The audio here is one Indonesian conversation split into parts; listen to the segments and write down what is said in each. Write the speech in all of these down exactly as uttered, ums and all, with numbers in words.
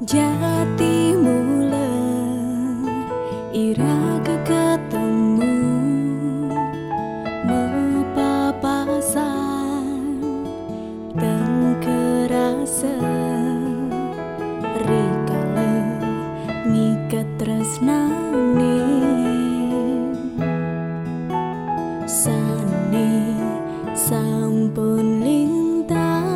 Jati mulen iraga ketemu mepapasan teng kerasa rikala ngikat tresnane sane sampun lintang.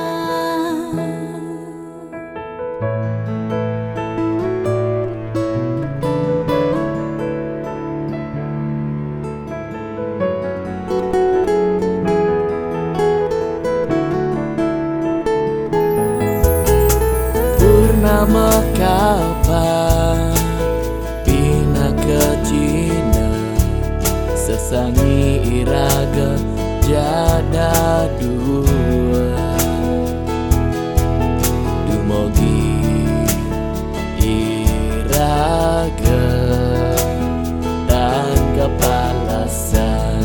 Purnama kapan pina ke Cina sesangi iraga jada dua dumogi iraga dan kepalasan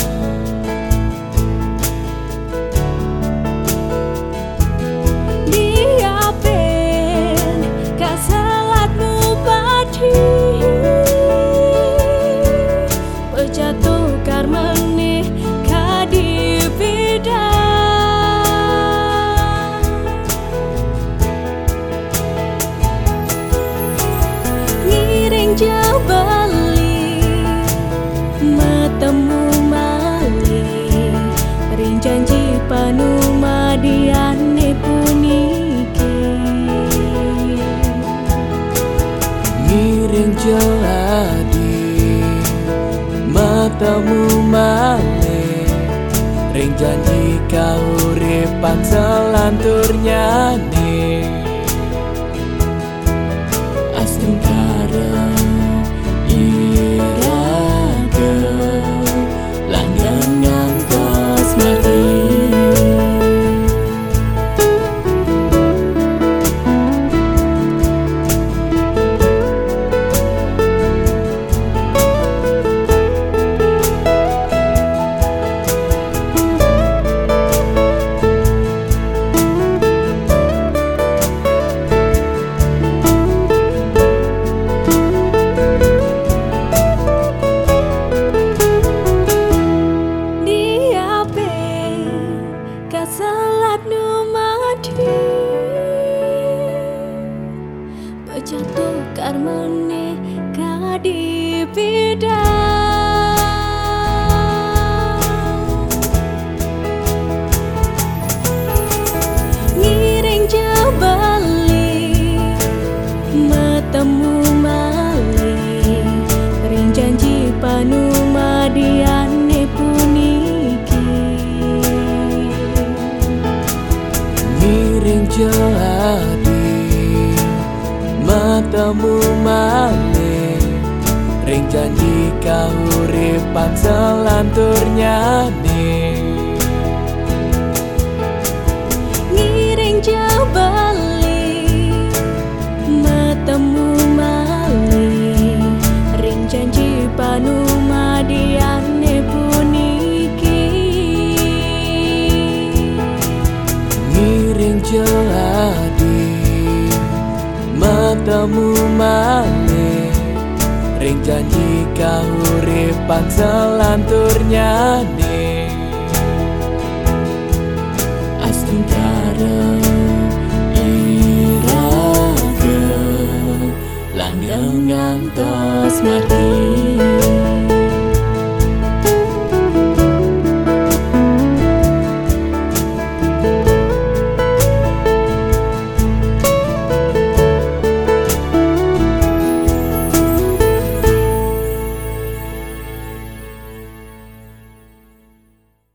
Jatuh karmane kadi beda ngiring jauh bali metemu mali ring janji panumadiane puniki ngiring jauh matamu male ring janji kauripan selantur nyane astungkara iraga langgang ngantos mati. Salat numadi jatuh karmane kadi beda ngiring jauh bali metemu mali ring janji panumadiane puniki ngiring jadi matamu male ring janji kauripan selantur nyane ngiring jauh bali metemu mali ring janji panumadiane puniki ngiring jadi matamu male ring janji kauripan selantur nyane astungkara iraga langgang ngantos mati.